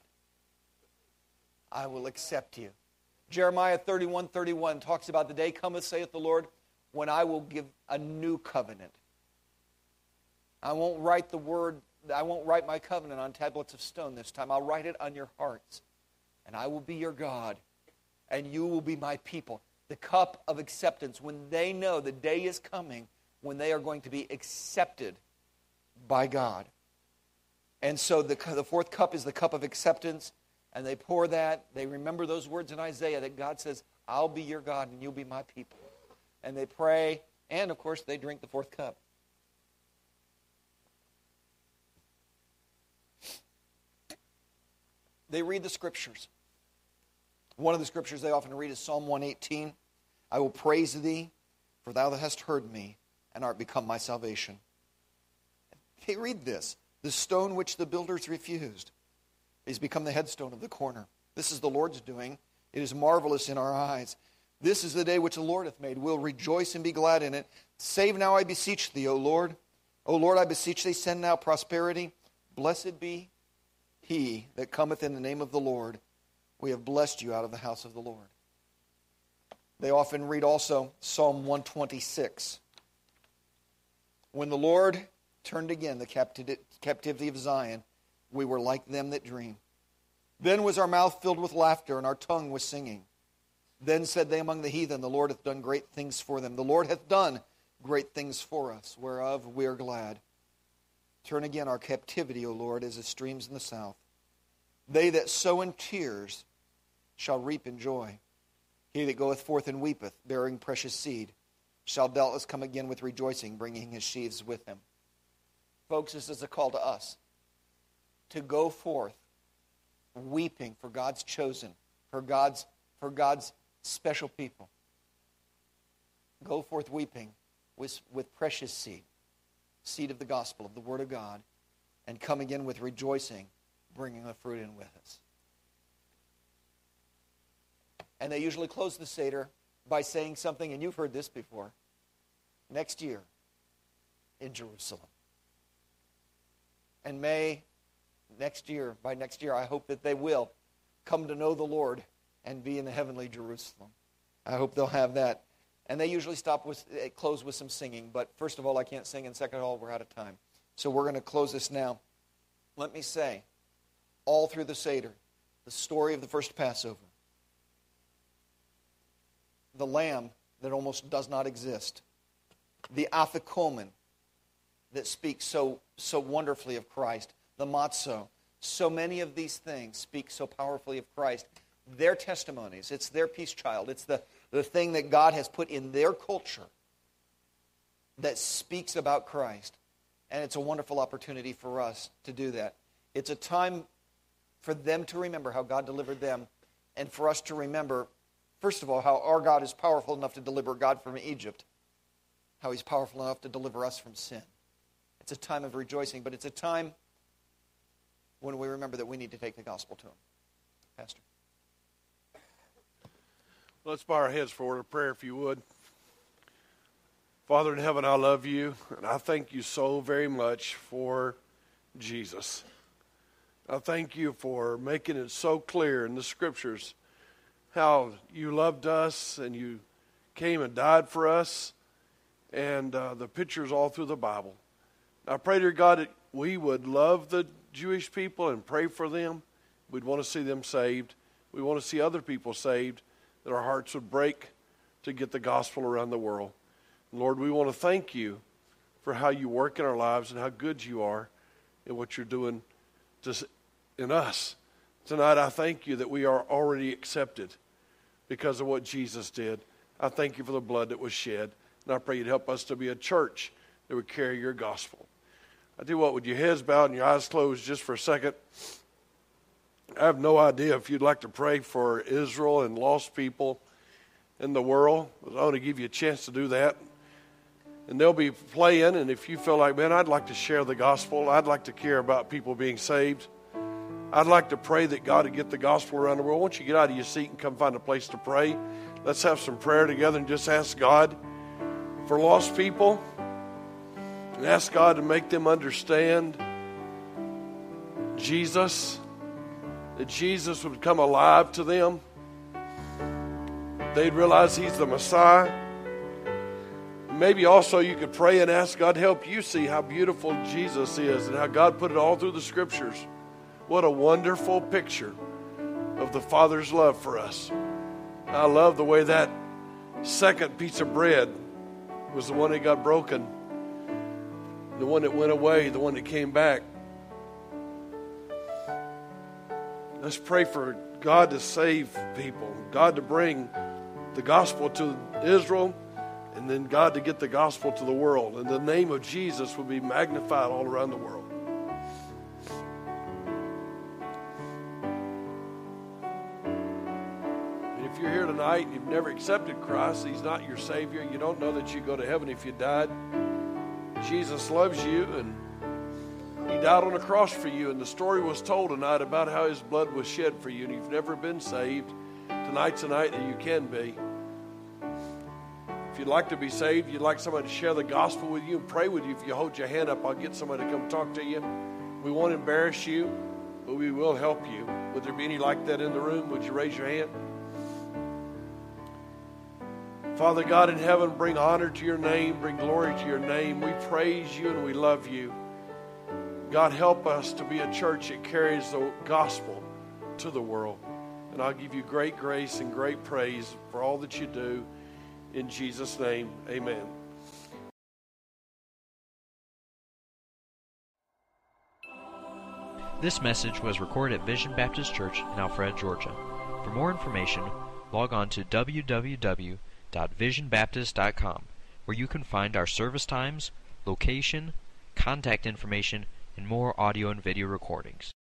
I will accept you. Jeremiah 31:31 talks about the day cometh, saith the Lord, when I will give a new covenant. I won't write my covenant on tablets of stone this time. I'll write it on your hearts. And I will be your God, and you will be my people. The cup of acceptance, when they know the day is coming when they are going to be accepted by God. And so the fourth cup is the cup of acceptance. And they pour that. They remember those words in Isaiah that God says, I'll be your God and you'll be my people. And they pray. And, of course, they drink the fourth cup. They read the scriptures. One of the scriptures they often read is Psalm 118. I will praise thee, for thou hast heard me, and art become my salvation. They read this. The stone which the builders refused is become the headstone of the corner. This is the Lord's doing. It is marvelous in our eyes. This is the day which the Lord hath made. We'll rejoice and be glad in it. Save now, I beseech thee, O Lord. O Lord, I beseech thee, send now prosperity. Blessed be he that cometh in the name of the Lord. We have blessed you out of the house of the Lord. They often read also Psalm 126. When the Lord turned again the captivity of Zion, we were like them that dream. Then was our mouth filled with laughter, and our tongue was singing. Then said they among the heathen, the Lord hath done great things for them. The Lord hath done great things for us, whereof we are glad. Turn again our captivity, O Lord, as the streams in the south. They that sow in tears shall reap in joy. He that goeth forth and weepeth, bearing precious seed, shall doubtless come again with rejoicing, bringing his sheaves with him. Folks, this is a call to us to go forth weeping for God's chosen, for God's special people. Go forth weeping with precious seed of the gospel, of the word of God, and come again with rejoicing, bringing the fruit in with us. And they usually close the Seder by saying something, and you've heard this before, next year in Jerusalem. And by next year, I hope that they will come to know the Lord and be in the heavenly Jerusalem. I hope they'll have that. And they usually close with some singing. But first of all, I can't sing, and second of all, we're out of time. So we're going to close this now. Let me say, all through the Seder, the story of the first Passover, the lamb that almost does not exist, the afikomen that speaks so wonderfully of Christ, the matzo. So many of these things speak so powerfully of Christ. Their testimonies, it's their peace child. It's the thing that God has put in their culture that speaks about Christ. And it's a wonderful opportunity for us to do that. It's a time for them to remember how God delivered them, and for us to remember, first of all, how our God is powerful enough to deliver God from Egypt, how he's powerful enough to deliver us from sin. It's a time of rejoicing, but it's a time when we remember that we need to take the gospel to him. Pastor. Let's bow our heads for a word of prayer, if you would. Father in heaven, I love you, and I thank you so very much for Jesus. I thank you for making it so clear in the Scriptures how you loved us and you came and died for us, and the pictures all through the Bible. I pray, dear God, that we would love the Jewish people and pray for them. We'd want to see them saved. We want to see other people saved, that our hearts would break to get the gospel around the world. Lord, we want to thank you for how you work in our lives and how good you are and what you're doing in us. Tonight, I thank you that we are already accepted because of what Jesus did. I thank you for the blood that was shed. And I pray you'd help us to be a church that would carry your gospel. I tell you what, with your heads bowed and your eyes closed just for a second, I have no idea if you'd like to pray for Israel and lost people in the world. I want to give you a chance to do that. And they'll be playing, and if you feel like, man, I'd like to share the gospel, I'd like to care about people being saved, I'd like to pray that God would get the gospel around the world. Why don't you get out of your seat and come find a place to pray? Let's have some prayer together and just ask God for lost people. And ask God to make them understand Jesus, that Jesus would come alive to them. They'd realize he's the Messiah. Maybe also you could pray and ask God to help you see how beautiful Jesus is and how God put it all through the Scriptures. What a wonderful picture of the Father's love for us. I love the way that second piece of bread was the one that got broken, the one that went away, the one that came back. Let's pray for God to save people, God to bring the gospel to Israel, and then God to get the gospel to the world. And the name of Jesus will be magnified all around the world. And if you're here tonight and you've never accepted Christ, He's not your Savior, you don't know that you go to heaven if you died. Jesus loves you, and He died on the cross for you, and the story was told tonight about how His blood was shed for you, and you've never been saved. Tonight's the night that you can be. If you'd like to be saved, you'd like somebody to share the gospel with you and pray with you, if you hold your hand up, I'll get somebody to come talk to you. We won't embarrass you, but we will help you. Would there be any like that in the room? Would you raise your hand? Father God in heaven, bring honor to your name, bring glory to your name. We praise you and we love you. God, help us to be a church that carries the gospel to the world. And I'll give you great grace and great praise for all that you do. In Jesus' name, amen. This message was recorded at Vision Baptist Church in Alpharetta, Georgia. For more information, log on to www.visionbaptist.com, where you can find our service times, location, contact information, and more audio and video recordings.